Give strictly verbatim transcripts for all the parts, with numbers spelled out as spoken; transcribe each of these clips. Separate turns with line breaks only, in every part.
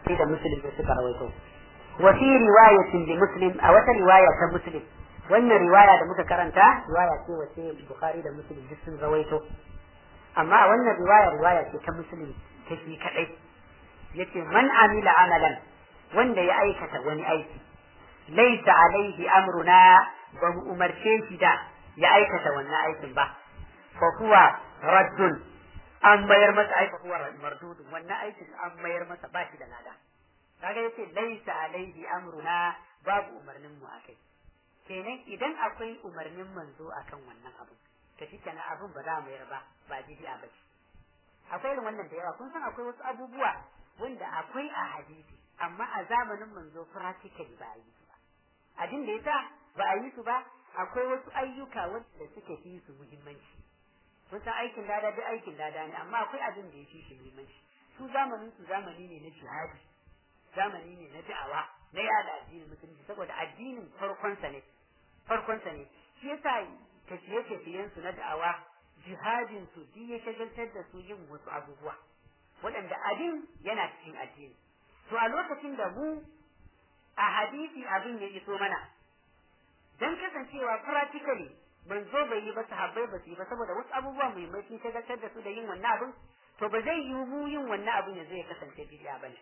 da muslim da suka rawaito wa fi riwayatin li muslim a wata riwaya ta muslim wannan riwaya da muka karanta riwaya ce wace bukhari da muslim duk sun rawaito amma wannan riwaya riwaya ce ta muslim ta shi kadai yace man amila amalan wanda ya aikata wani aiki laysa alaihi amruna ba mu umarce shi da ya aikata wannan aikin ba fa huwa raddun an mayar masa aika huwa mardud wannan aikin an mayar masa ba shi da lada kaga yace laysa alaihi amruna babu umarnin mu akai kenan idan akwai umarnin manzo akan wannan abu to shikenan abun ba za mu mayar ba ba bid'a ba ce akwai irin wannan da yawa kun san akwai wasu abubuwa wanda akwai a hadisi amma a zamanin manzo practically ba a yi su ba abin da yasa ba a yi su ba akwai wasu ayyuka wanda suke fi su muhimmanci kun san aikin lada duk aikin lada ne amma akwai abin da ya fi shi muhimmanci su zamanin su zamani ne na jihadi zamani ne na da'awa na yada addinin musulunci saboda addinin farkonsa ne farkonsa ne shi yasa tafiye-tafiyen su na da'awa jihadin su duk ya shagaltar da su yin wasu abubuwa waɗanda abin yana cikin addini to a lokacin da mu a hadisi abin ya iso mana dan kasancewa practically manzo bai yi ba sahabbai ba su yi ba saboda wasu abubuwa muhimmai sun shagaltar da su da yin wannan abin to ba zai yi mu yin wannan abin ya zai kasance bid'a bane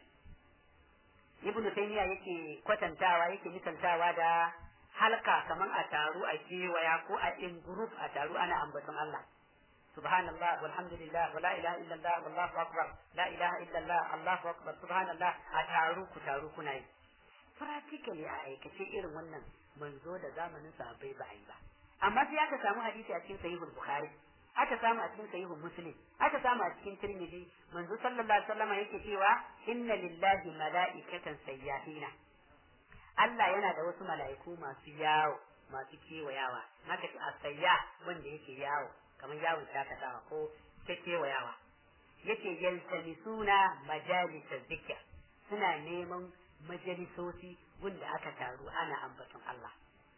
ibnu taymiya yake kwatantawa yake misaltawa da halka kaman a taru a kewaya ko a in group a taru ana ambaton Allah subhanallah walhamdulillah wala ilaha illallah wallahu akbar la ilaha illallah allahu akbar subhanallah a taru ku taru kuna yi practically a aikace irin wannan manzo da zamanin sahabbai ba a yi ba amma sai aka samu hadisi a cikin sahihul bukhari aka samu a cikin sahihul muslim aka samu a cikin tirmidhi manzo sallallahu alaihi wasallam yake cewa inna lillahi mala'ikatan sayyahina Allah yana da wasu mala'iku masu yawo masu kewayawa haka ce asayya wanda yake yawo kamar yawon shakatawa ko ta kewayawa yake yaltamisuna majalisa zikr suna neman majalisoci wanda aka taru ana ambaton Allah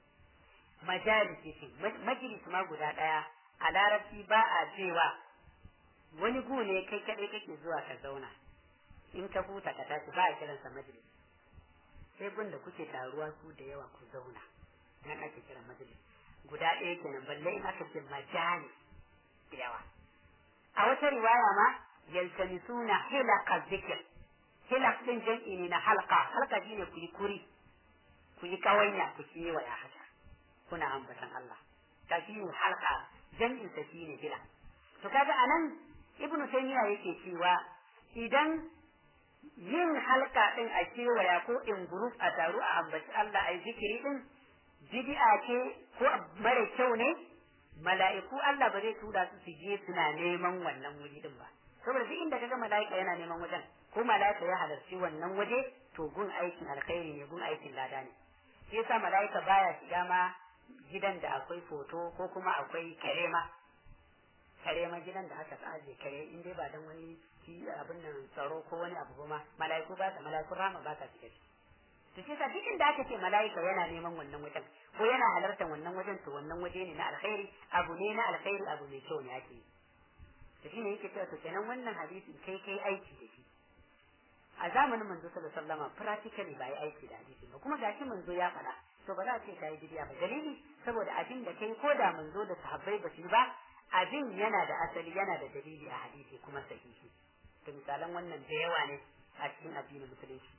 majalisi ce majalis ma guda daya a larabci ba a cewa wani gu ne kai kadai kake zuwa ka zauna in ka huta ka tashi ba a kiransa majalis sai gun da kuke taruwa ku da yawa ku zauna nan ake kiran majalis guda ɗaya kenan balle in aka ce majalis da yawa a wata riwaya ma yaltamisuna hilaqa zikr hilaq din jam'i ne na halqa halqa shine ku yi kuri ku yi kawanya ku yi waya haka kuna ambatan Allah ta shine halqa jam'in sa shine hilaq to kaga anan ibnu taymiya yake cewa idan yin halka din a kewaya ko in group a taru a ambaci Allah ai zikiri din bid'a ce ko mara kyau ne mala'iku Allah ba zai tura su su je suna neman wannan wuri din ba saboda duk inda kaga mala'ika yana neman wajen ko mala'ika ya halarci wannan waje to gun aikin alkhairi ne gun aikin lada ne shi yasa mala'ika baya shiga ma gidan da akwai foto ko kuma akwai karema karema gidan da aka tsaje kare in dai ba dan wani abin nan tsaro ko wani abu ba mala'iku ba ta mala'iku rama ba ta shiga to shi yasa duk inda aka ce mala'ika yana neman wannan wajen ko yana halartar wannan wajen to wannan waje ne na alkhairi abu ne na alkhairi abu mai kyau ne ake yi to shine yake cewa to kenan wannan hadisi kai kai aiki da shi a zamanin manzo sallallahu alaihi wasallam practically bai aiki da hadisi ba kuma gashi manzo ya faɗa to ba za a ce kai bidiya ba dalili saboda abin da kai ko da manzo da sahabbai ba su ba abin yana da asali yana da dalili a hadisi kuma sahihi to misalan wannan da yawa ne a cikin addinin musulunci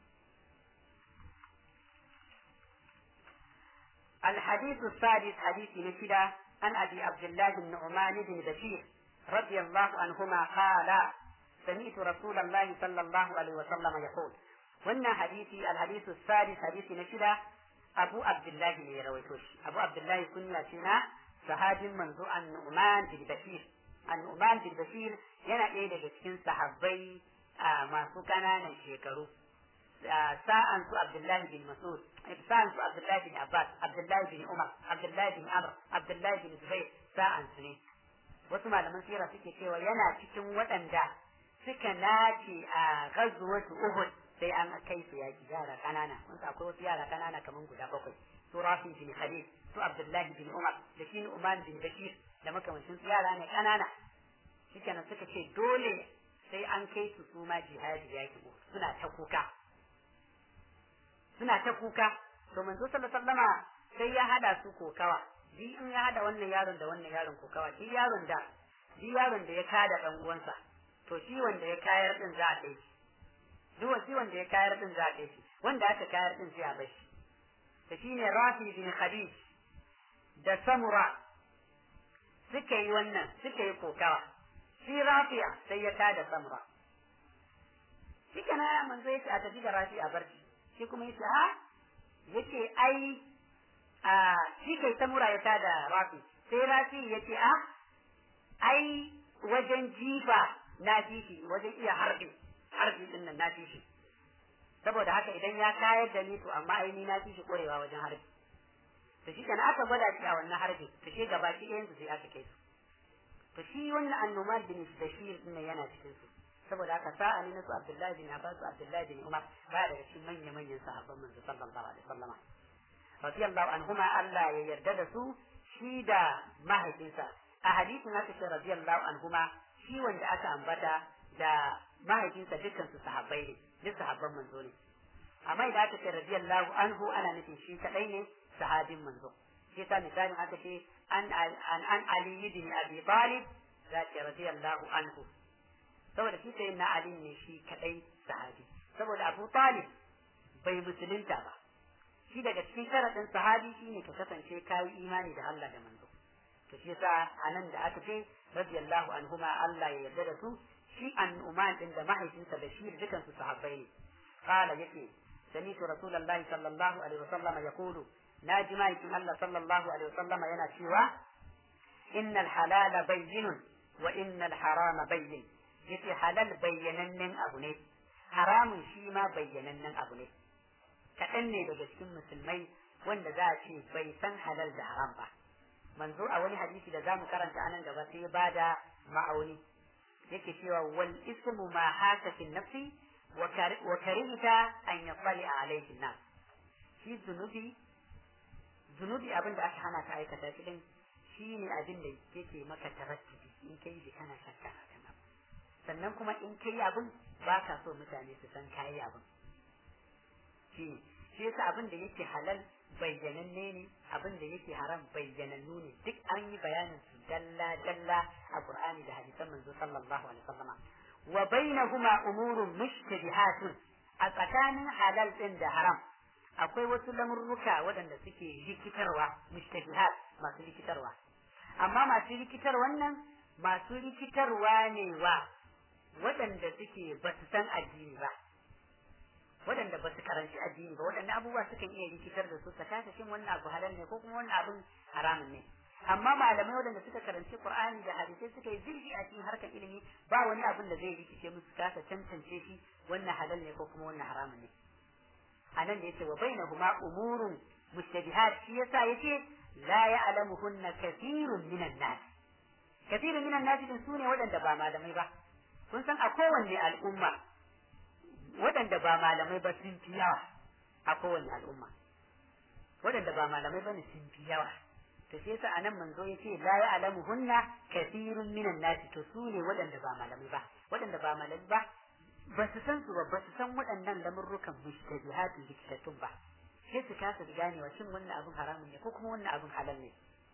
الحديث السادس حديث نشدة عن أبي عبد الله النعمان بن بشير رضي الله عنهما قال سمعت رسول الله صلى الله عليه وسلم يقول وإن حديثي الحديث السادس حديث نشدة أبو عبد الله بن رويتوش أبو عبد الله كنا فينا صحابي منذ النعمان بن بشير النعمان بن بشير yana ɗaya daga cikin sahabbai masu ƙananan shekaru sa'an su Abdullahi bin Mas'ud sa'an su Abdullahi bin Abbas Abdullahi bin Umar Abdullahi bin Amr Abdullahi bin Zubair sa'an su ne wasu malaman sira suke cewa yana cikin waɗanda suka nace a ghazwatu Uhud sai an kai su yaki yara kanana kun akwai wasu yara kanana kaman guda bakwai su Rafi bin Khalid su Abdullahi bin Umar da shi Uman bin Bashir da makamancin su yara ne kanana shikenan suka ce dole sai an kai su su ma jihadi yaki suna ta kuka suna ta kuka to manzo sallallahu alaihi wasallama sai ya hada su kokawa ji in ya hada wannan yaron da wannan yaron kokawa shi yaron da shi yaron da ya kada dan uwansa to shi wanda ya kayar din za a kai shi duk shi wanda ya kayar din za a kai shi wanda aka kayar din sai a bar shi to shine Rafi bin Khadij da Samura suka yi wannan suka yi kokawa shi Rafi'a sai ya kada Samura shi kana manzo yace a tafi da Rafi a barci shi kuma yace ha yace ai a shi kai Samura ya tada Rafi sai Rafi yace a ai wajen jifa na shi wajen iya harbi harbi din nan na shi saboda haka idan ya kayar da ni to amma ai ni na shi korewa wajen harbi to shi kana aka gwada shi a wannan harbi to shi gaba ki ɗayan su sai aka kai su to shi wannan annuman bin Bashir din yana cikin su saboda haka sa'a ne na su Abdullahi bin Abbas su Abdullahi bin Umar ba da cikin manyan manyan sahabban manzo sallallahu alaihi wasallam radiyallahu anhuma Allah ya yarda da su shi da mahaifinsa a hadisin haka ce radiyallahu anhuma shi wanda aka ambata da mahaifinsa dukkan su sahabbai ne duk sahabban manzo ne amma idan aka ce radiyallahu anhu ana nufin shi kadai ne sahabin manzo shi ta misalin aka ce an an an Ali ibn Abi Talib za ta radiyallahu anhu saboda shi sai na Ali ne shi kadai sahabi saboda Abu Talib bai musulunta ba shi daga cikin sharadin sahabi shine ka kasance kai imani da Allah da manzo to shi yasa anan da aka ce radiyallahu anhuma Allah ya yarda da su shi an Uman din da mahaifinsa da shi dukan su sahabbai ne qala yake sami'tu rasulullahi sallallahu alaihi wasallam yaqulu naji ma'aikin Allah sallallahu alaihi wasallam yana cewa innal halala bayyinun wa innal harama bayyin yace halal bayyanannen abu ne haramun shi ma bayyanannen abu ne kaɗan ne daga cikin musulmai wanda za a ce bai san halal da haram ba manzo a wani hadisi da zamu karanta anan gaba sai ya bada ma'auni yake cewa wal ismu ma haka fi nafsi wa karihta an yaqali alayhi nas shi zunubi zunubi abin da aka hana ka aikata shi din shine abin da yake maka taraddudi in kai shi kana shakka akan abu sannan kuma in kai abin ba ka so mutane su san kai abin shi shi yasa abin da yake halal bayyananne ne abin da yake haram bayyanannu ne duk an yi bayanin su dalla dalla a Qur'ani da hadisan manzo sallallahu alaihi wasallam wa bainahuma umurun mushtabihatun a tsakanin halal din da haram akwai wasu lamurruka waɗanda suke rikitarwa mushtabihat masu rikitarwa amma masu rikitar wannan masu rikitarwa ne wa waɗanda suke ba su san addini ba waɗanda ba su karanci addini ba waɗanda abubuwa sukan iya rikitar da su ta shin wannan abu halal ne ko kuma wannan abun haramun ne amma malamai waɗanda suka karanci Qur'ani da hadisai suka yi zirgi a cikin harkar ilimi ba wani abun da zai rikice musu kasa tantance shi wannan halal ne ko kuma wannan haramun ne anan da yace wa bainahuma umurun mushtabihat shi yasa yace la ya'lamuhunna kathirun minan nas kathirun minan nas din sune waɗanda ba malamai ba kun san a kowanne al'umma waɗanda ba malamai ba sun fi yawa a kowane al'umma waɗanda ba malamai ba ne sun fi yawa to sai yasa anan manzo yace la ya'lamuhunna kathirun minan nasi to su ne waɗanda ba malamai ba waɗanda ba malamai ba ba su san su ba ba su san waɗannan lamurrukan mushtabihatu likitatun ba sai su kasa ganewa shin wannan abin haramun ne ko kuma wannan abin halal ne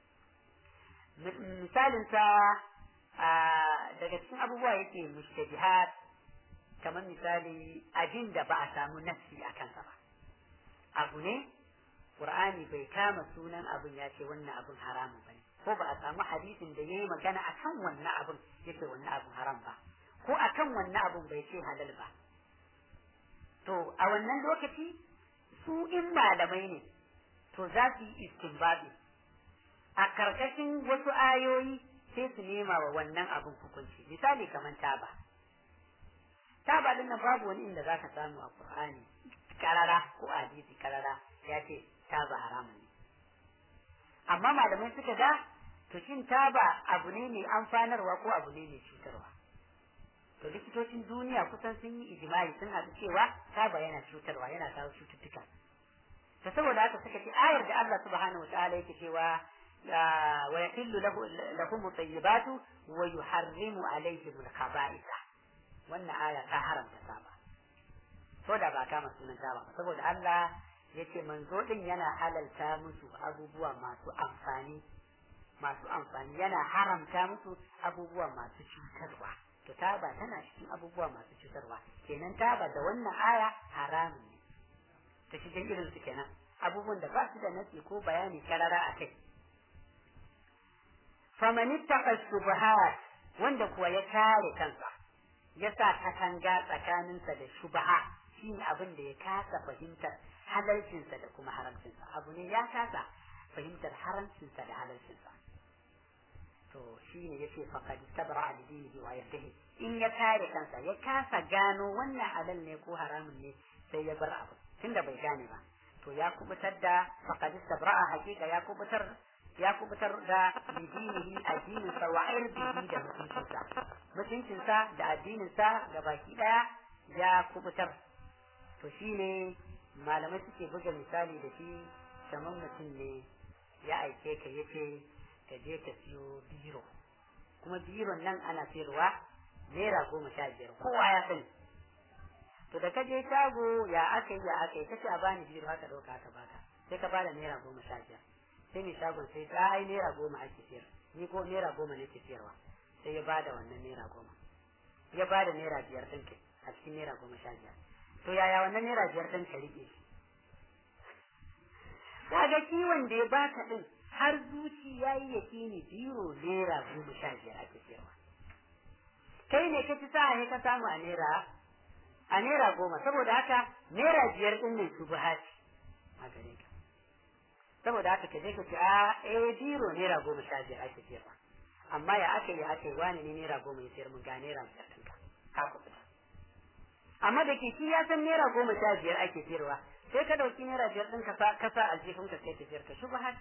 misalin sa daga cikin abubuwa yake mushtabihat kamar misali abin da ba a samu nafsi a kansa ba abu ne Qur'ani bai kama sunan abin ya ce wannan abin haramun bane ko ba a samu hadisin da yayi magana akan wannan abin yace wannan abin haram ba ko akan wannan abin bai ce halal ba to a wannan lokaci su in malamai ne to za su yi istinbabi a karkashin wasu ayoyi sai su nema wa wannan abin hukunci misali kamar taba taba din nan babu wani inda zaka samu a Qur'ani karara ko hadisi karara ya ce taba haramun ne amma malamai suka ga to shin taba abu ne mai amfanarwa ko abu ne mai cutarwa to likitocin duniya kusan sun yi ijma'i sun haɗu cewa taba yana cutarwa yana kawo cututtuka to saboda haka suka ce ayar da Allah subhanahu wa ta'ala yake cewa wa yahillu lahum at-tayyibatu wa yuharrimu alayhim al-khaba'itha wannan aya ta haramta taba so da ba kama sunan taba saboda Allah yace manzo din yana halalta musu abubuwa masu amfani masu amfani yana haramta musu abubuwa masu cutarwa to taba tana cikin abubuwa masu cutarwa kenan taba da wannan aya haramun ne ta cikin irin su kenan abubuwan da ba su da nasi ko bayani karara a kai faman ittaqa shubuhat wanda kuwa ya kare kansa ya sa katanga tsakaninsa da shubha shine abin da ya kasa fahimtar halalcinsa da kuma haramcinsa abu ne ya kasa fahimtar haramcinsa da halalcinsa to shine yace faqad tabra li dinihi wa yadihi in ya kare kansa ya kasa gano wannan halal ne ko haramun ne sai ya bar abu tunda bai gane ba to ya kubutar da faqad tabra hakika ya kubutar ya kubutar da dinihi addininsa wa irdihi da mutuncinsa mutuncinsa da addininsa da baki daya ya kubutar to shine malamai suke buga misali da shi kamar mutum ne ya aike ka yace ka je ka siyo biro kuma biron nan ana sayarwa naira goma sha biyar kowa ya sani to da ka je shago ya aka yi ya aka yi kace a bani biro haka dauka aka baka sai ka bada naira goma sha biyar sai mai shagon sai ta ai naira goma ake sayar ni ko naira goma nake sayarwa sai ya bada wannan naira goma ya bada naira biyar ɗin kai a cikin naira goma sha biyar to yaya wannan naira biyar ɗin ka riƙe shi kaga kiwon da ya baka ɗin har zuci ya yi yakini biro naira goma sha biyar ake sayarwa kai ne ka ci sa'a ne ka samu a naira a naira goma saboda haka naira biyar ɗin ne su buhaci a gare ka saboda haka ka je ka ce a eh biro naira goma sha biyar ake sayarwa amma ya aka yi aka yi wani ne naira goma ya sayar mun ga naira biyar ɗinka ka kuɗa amma da ke shi ya san naira goma sha biyar ake sayarwa sai ka ɗauki naira biyar ɗinka ka sa aljihun ka sai ka sayar ka shubha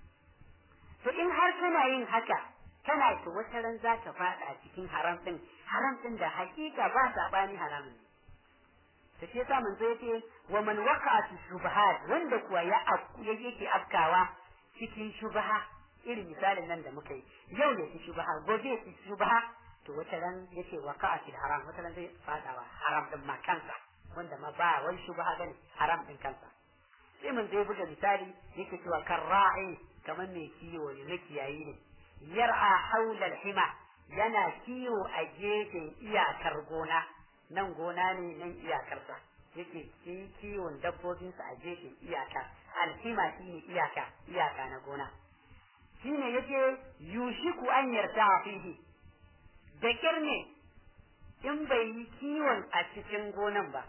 to in har kana yin haka kana to wata ran za ka faɗa a cikin haram ɗin haram ɗin da hakika ba saɓani haramun ne ta ce sa manzo yace wa man waqa'a fi shubahat wanda kuwa ya yake afkawa cikin shubaha irin misalin nan da muka yi yau ne ci shubaha gobe ci shubaha to wata ran yace waqa'a fi haram wata ran zai fadawa haram din ma kansa wanda ma ba wai shubaha bane haram din kansa sai mun zai buga misali yake cewa karra'i kamar mai kiwo ne na kiyayi ne yar'a haula al-hima yana kiwo a gefen iyakar gona nan gona ne nan iyakarsa yake kiwon dabbobinsa a gefen iyaka alhima shi ne iyaka iyaka na gona shi ne yake yushiku an yarda fihi da kirne in bai yi kiwon a cikin gonan ba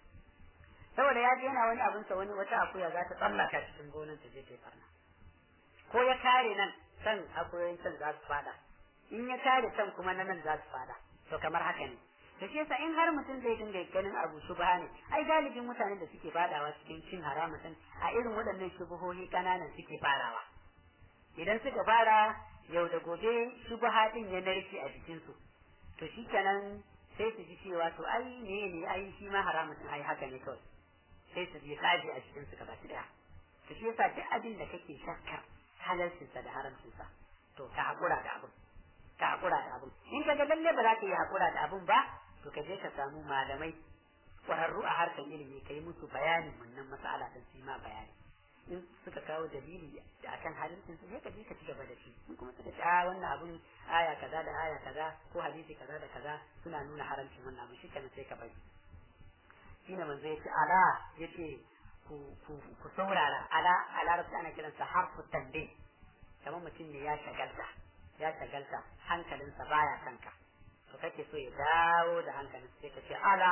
saboda ya je yana wani abinsa wani wata akuya za ta tsallaka cikin gonan ta je ta farna ko ya kare nan san akuyoyin san za su fada in ya kare san kuma na nan za su fada to kamar haka ne da shi yasa in har mutum zai dinga ganin abu shubha ne ai galibin mutanen da suke fadawa cikin cin haramun din a irin waɗannan shubuhohi kananan suke farawa idan suka fara yau da gobe shubha din ya narke a jikin su to shikenan sai su ji cewa to ai ne ne ai shi ma haramun din ai haka ne kawai sai su ji kaji a cikin su gaba daya to shi yasa duk abin da kake shakkar halalcinsa da haramcinsa to ka hakura da abin ka hakura da abin in ka ga lalle ba za ka yi hakura da abin ba to ka je ka samu malamai ƙwararru a harkar ilimi ka yi musu bayanin wannan matsala din su ma bayani in suka kawo dalili da akan halittin su sai ka je ka ci gaba da shi in kuma suka ce a wannan abun aya kaza da aya kaza ko hadisi kaza da kaza suna nuna haramcin wannan abu shikenan sai ka bari shine manzo yace ala yace ku ku ku saurara ala a larabci ana kiransa harfu tanbih kamar mutum ne ya shagalta ya shagalta hankalinsa baya kanka to kake so ya dawo da hankalin sai ka ce ala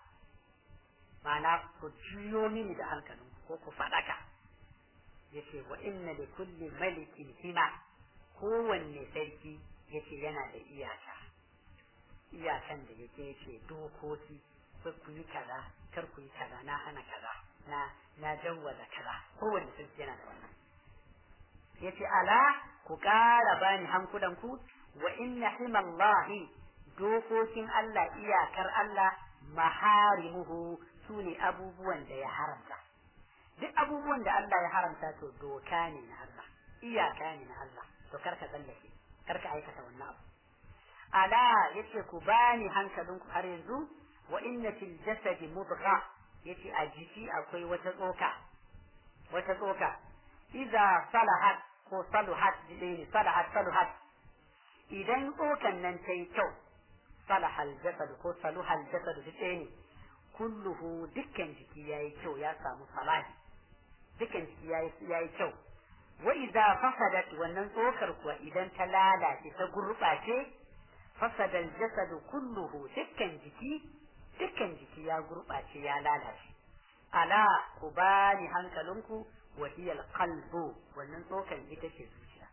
ma'ana ku juyo mini da hankalin ko ku faɗaka yace wa inna li kulli malikin hima kowanne sarki yace yana da iyaka iyakan da yake yace dokoki ko ku yi kaza kar ku yi kaza na hana kaza na na jawwaza kaza kowanne sarki yana da wannan yace ala ku ƙara bani hankulanku wa inna himallahi dokokin Allah iyakar Allah maharimuhu sune abubuwan da ya haramta duk abubuwan da Allah ya haramta to doka ne na Allah iyaka ne na Allah to karka tsallake karka aikata wannan abu ala yace ku bani hankalinku har yanzu wa inna fil jasadi mudgha yace a jiki akwai wata tsoka wata tsoka idza salahat ko saluhat ne salahat saluhat idan tsokan nan ta yi kyau salahal jasad ko saluhal jasad duk ne kulluhu dukkan jiki yayi kyau ya samu salahi dukkan jiki yayi yayi kyau wa idza fasadat wannan tsokar kuwa idan ta lalace ta gurbace fasada al jasad kulluhu dukkan jiki dukkan jiki ya gurbace ya lalace ala kubani hankalinku wa hiya al qalbu wannan tsokar ita ce zuciya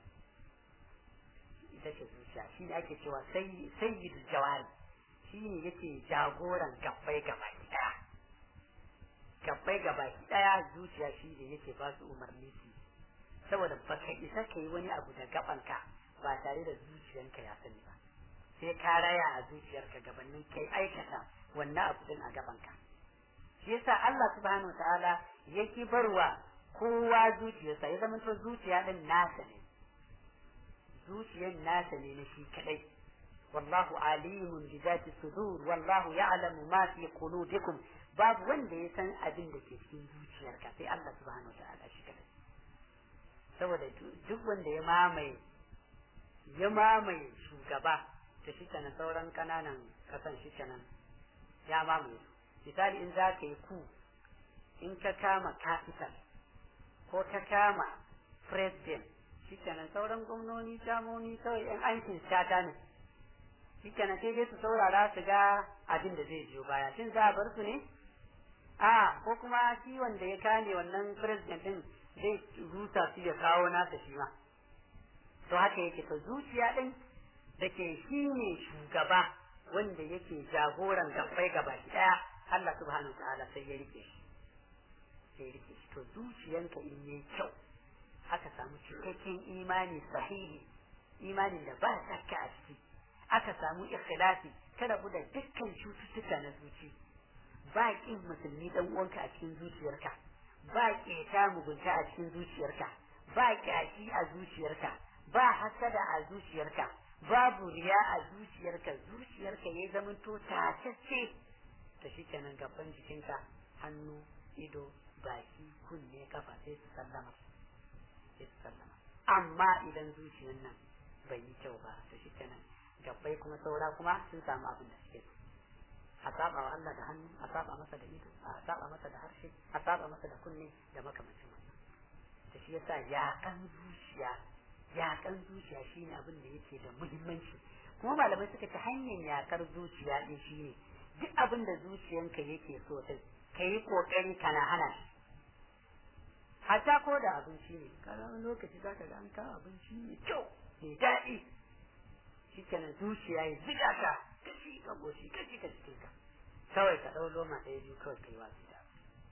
ita ce zuciya shi ne ake cewa sayyidu jawari shi ne yake jagoran gabbai gabaki daya gabbai gabaki daya zuciya shi ne yake ba su umarni su saboda ba ka isa ka yi wani abu da gabanka ba tare da zuciyanka ya sani ba sai ka raya a zuciyarka gabanin kai aikata wannan abu din a gabanka shi yasa Allah subhanahu wa ta'ala yake barwa kowa zuciyarsa ya zama to zuciya din nasa ne zuciyar nasa ne na shi kadai wallahu alimun bi zati sudur wallahu ya'lamu ma fi qulubikum babu wanda ya san abin da ke cikin zuciyarka sai Allah subhanahu wataala shi kadai saboda duk wanda ya mamaye ya mamaye shugaba ta shi kana sauran kananan kasan shi kana ya mamaye misali in za ka yi ku in ka kama capital ko ka kama president shikenan sauran gwamnoni jamoni kawai yan aikin shata ne shikenan sai dai su saurara su ga abin da zai biyo baya shin za a bar su ne a ko kuma shi wanda ya kane wannan president din zai rusa su ya kawo nasa shi ma to haka yake to zuciya din da ke shi ne shugaba wanda yake jagoran gabbai gaba daya Allah subhanahu wa ta'ala sai ya rike shi sai ya rike shi to zuciyanka in yi kyau aka samu cikakken imani sahihi imanin da ba shakka a ciki aka samu ikhlasi ka rabu da dukkan cututtuka na zuci ba kin musulmi dan uwanka a cikin zuciyarka ba keta mugunta a cikin zuciyarka ba kyashi a zuciyarka ba hasada a zuciyarka babu riya a zuciyarka zuciyarka ya zama to tacacce ta shikenan gaban jikinka hannu ido baki kunne kafa sai su sallama sallama amma idan zuciyar nan bai yi kyau ba to shi kenan gabbai kuma saura kuma sun samu abin da suke a saba wa Allah da hannu a saba masa da ido a saba masa da harshe a saba masa da kunne da makamancin wannan to shi yasa yaƙan zuciya yaƙan zuciya shine abin da yake da muhimmanci kuma malamai suka ta hanyar yaƙar zuciya din shine duk abin da zuciyanka yake so kai kokari kana hana shi hatta ko da abinci ne karamin lokaci za ka ga an kawo abinci mai kyau mai daɗi shi kenan zuciya ya ziga ka ka ci ka goshi ka ci ka cikin ka kawai ka ɗau loma ɗaya biyu kawai kai wasu da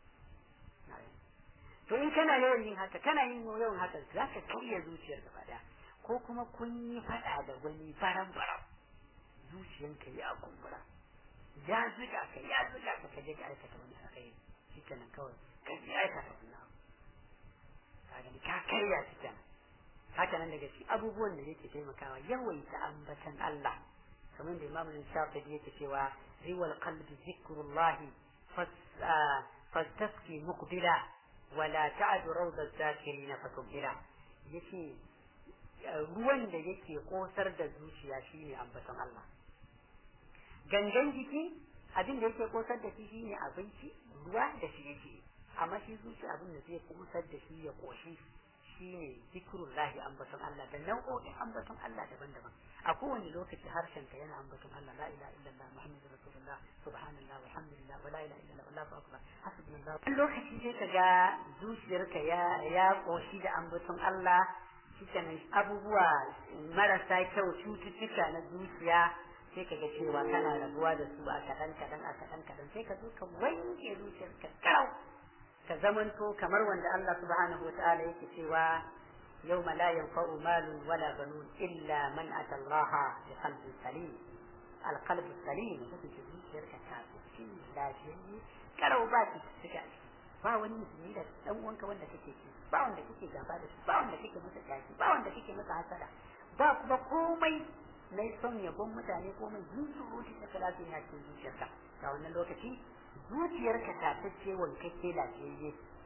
to in kana yawan yin haka kana yin yawan haka za ka karya zuciyar gaba ɗaya ko kuma kun yi faɗa da wani baran baran zuciyanka ya kumbura ya ziga ka ya ziga ka ka je ka aikata wani alkhairi shi kenan kawai ka je aikata wani abu ka karya shi kenan haka nan daga cikin abubuwan da yake taimakawa yawaita ambatan Allah kamar da Imam Shafi'i yake cewa riwal qalbi zikrullahi fastaski muqbila wala ta'du rawda zakirin fatubila yace ruwan da yake kosar da zuciya shine ambatan Allah gangan jiki abin da yake kosar da shi shine abinci ruwa da shi yake amma shi zuci abin da zai kusar da shi ya koshi shi ne zikrullahi ambaton Allah da nau'o'in ambaton Allah daban-daban a kowane lokaci harshen ka yana ambaton Allah la ilaha illallah muhammadur rasulullah subhanallah walhamdulillah wa la ilaha illallah wallahu akbar hasbunallah lokaci sai ka ga zuciyarka ya ya koshi da ambaton Allah shikenan abubuwa marasa kyau cututtuka na zuciya sai ka ga cewa kana rabuwa da su a kadan kadan a kadan kadan sai ka zo ka wanke zuciyarka karau ka zamanto kamar wanda Allah subhanahu wa ta'ala yake cewa yawma la yanfa'u malun wala banun illa man ata Allah bi qalbin salim al-qalb salim mutum ke zuciyarka ta cikin lafiyayye karau ba ki cika ba wani musulmi da dan uwanka wanda kake ci ba wanda kake gaba da shi ba wanda kake masa taki ba wanda kake masa hasada ba kuma komai na son yabon mutane komai zuciyoyi da talatin ya cikin zuciyarka a wannan lokaci zuciyarka ta tace wankake lafiyayye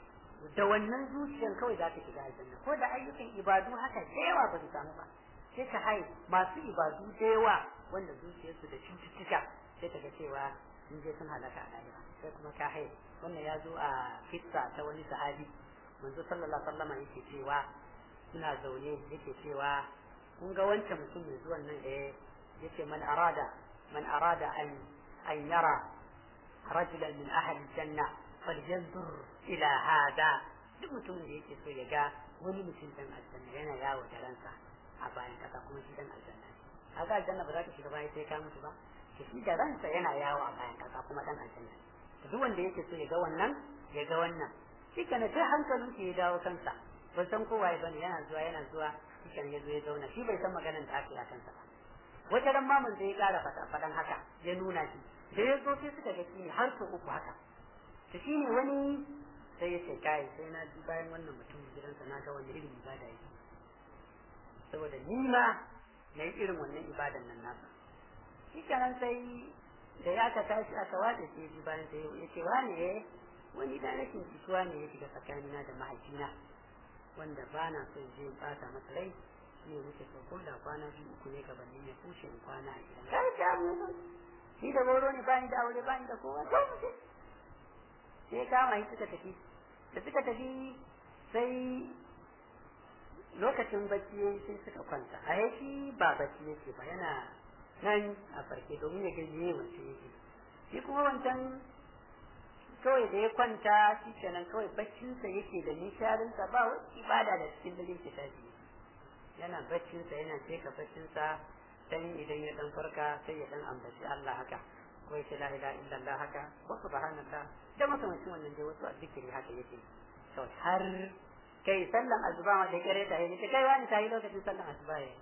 da wannan zuciyar kawai za ta shiga aljanna ko da ayyukan ibadu haka da yawa ba su samu ba sai ka hai masu ibadu da yawa wanda zuciyarsu da cututtuka sai ka ga cewa sun je sun halaka a rayuwa sai kuma ka hai wannan ya zo a kissa ta wani sahabi manzo sallallahu alaihi wasallam yake cewa suna zaune yake cewa kun ga wancan mutum mai zuwan nan eh yace man arada man arada an an yara rajulan min ahli janna falyanzur ila hada duk mutumin da yake so ya ga wani mutum dan aljanna yana yawo da ransa a bayan kasa kuma shi dan aljanna haka aljanna ba za ta shiga bayan sai ka mutu ba shi da ransa yana yawo a bayan kasa kuma dan aljanna duk wanda yake so ya ga wannan ya ga wannan shi kana sai hankalin shi ya dawo kansa ban san kowa ya bane yana zuwa yana zuwa shi kan ya zo ya zauna shi bai san maganar da ake a kansa ba wata ran mamun sai ya kara fadan haka ya nuna shi da ya zo sai suka ga shi har sau uku haka to shi ne wani sai ya ce kai sai na ji bayan wannan mutum gidansa na ga wani irin ibada yake saboda ni ma na yi irin wannan ibadan nan nasa shi kenan sai da ya ka tashi aka wada shi ji bayan sai ya ce wani eh wani da rashin jituwa ne ya shiga tsakanina da mahaifina wanda ba na son je in bata masa rai shi ne muke so ko da kwana biyu uku ne gabanin ya kushe in kwana a gidan kai ta mu shi da goro ne ba ni da aure ba ni da kowa to mu sai kama shi suka tafi da suka tafi sai lokacin bacci sai suka kwanta a yaki ba bacci yake ba yana nan a farke domin ya gaji ne wace yake shi kuma wancan kawai da ya kwanta shi kenan kawai baccinsa yake da nisharinsa ba wani ibada da cikin dare ke tashi yana baccinsa yana teka baccinsa dan idan ya dan farka sai ya dan ambaci Allah haka ko ya la ilaha illallah haka wa subhanallah da makamancin wannan dai wasu azzikiri haka yake to har kai sallan azuba ma da kare ta yi kai wani ta yi lokacin sallan azuba yayi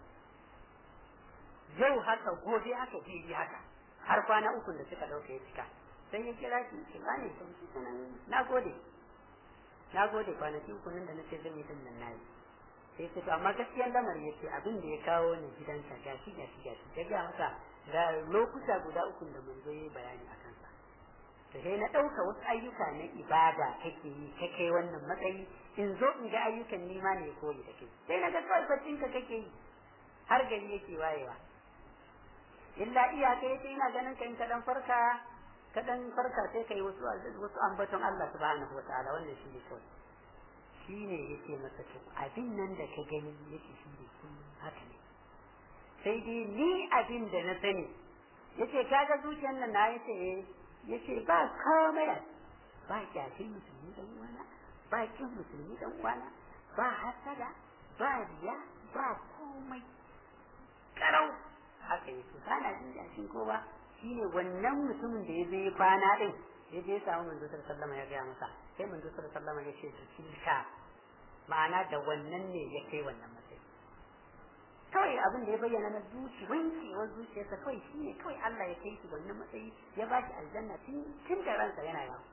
yau haka gobe haka jibi haka har kwana uku da suka dauke ya cika sai ya kira shi shi bane to shi sanan nagode nagode kwanaki uku nan da nace zan yi din nan nayi sai ce to amma gaskiyar lamarin yace abin da ya kawo ni gidansa gashi gashi gashi ya ga masa da lokuta guda uku da mun zo yi bayani akan sa to sai na dauka wasu ayyuka na ibada kake yi kake wannan matsayi in zo in ga ayyukan nima ne ko da kake sai na ga kawai fatin ka kake yi har gari yake wayewa illa iyaka yace ina ganin ka in ka dan farka ka dan farka sai kai wasu wasu ambaton Allah subhanahu wataala wannan shi ne kawai shi ne yake masa to abin nan da ka gani yake shi ne kullum haka ne sai dai ni abin da na sani yace kaga zuciyar nan na yace yace ba komai ba kyashin musulmi dan uwana ba kin musulmi dan uwana ba hasada ba riya ba komai karau haka yake kana jin kyashin ko ba shine wannan mutumin da ya je kwana din ya je samu manzo sallallahu alaihi ya ga masa sai manzo sallallahu alaihi ya ce su kinka ma'ana da wannan ne ya kai wannan matsayi kawai abin da ya bayyana na zuci wankewar zuciyarsa kawai shine kawai Allah ya kai shi wannan matsayi ya ba shi aljanna tun da ransa yana yawo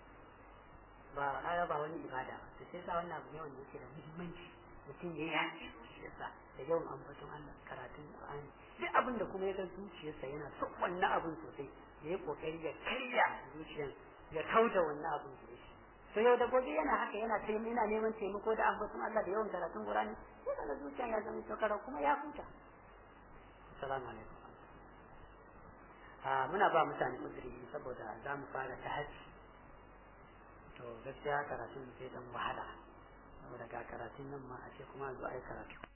ba ana ba wani ibada to sai sa wannan abu ne wanda yake da muhimmanci mutum ya yi zuciyarsa da yawan ambaton Allah karatun Qur'ani duk abin da kuma ya ga zuciyarsa yana son wannan abin sosai ya yi kokari ya karya zuciyar ya kauda wannan abin da shi to yau da gobe yana haka yana taimako yana neman taimako da ambaton Allah da yawan karatun Qur'ani sai kaga zuciyar ya zama tokara kuma ya huta assalamu alaikum ah muna ba mutane uzuri saboda za mu fara tahajjud to gaskiya karatun sai dan wahala saboda ga karatun nan ma a ce kuma zo ai karatu